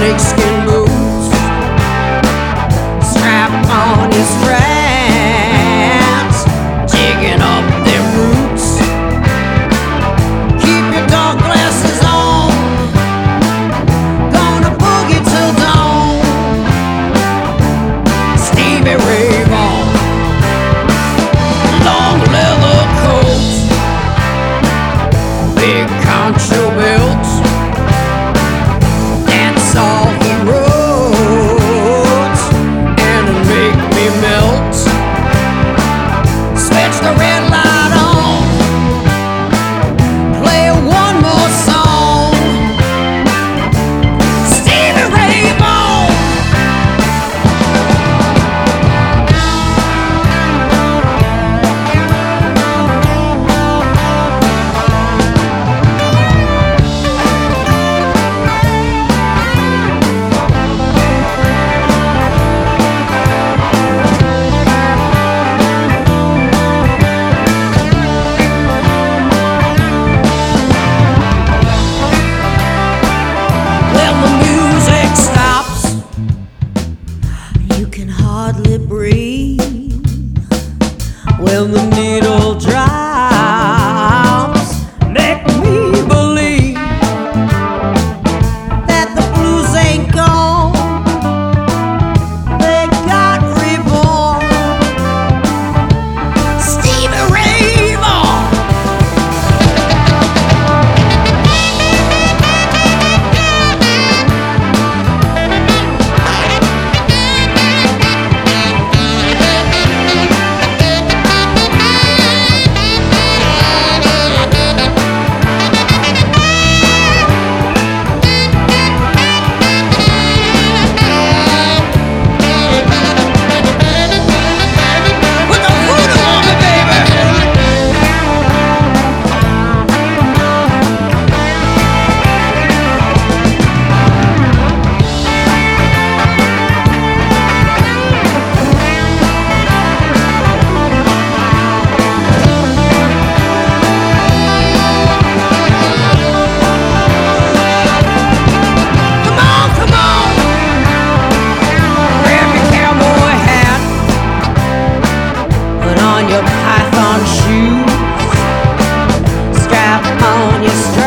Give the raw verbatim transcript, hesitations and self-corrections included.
snakeskin boots. Strap on your straps, digging up them roots. Keep your dark glasses on, gonna boogie till dawn. Stevie Ray Vaughan, long leather coat, big concho belt. That's all he wrote, and it make me melt. Switch the red light on, play one more song. Stevie Ray Vaughan. When the music stops, you can hardly breathe. When the needle drops, make me believe that the blues ain't gone, they got reborn. Stevie Ray Vaughan. Put the voodoo on me, baby. Come on, come on. Grab your cowboy hat, put on your python shoes, strap on your strap.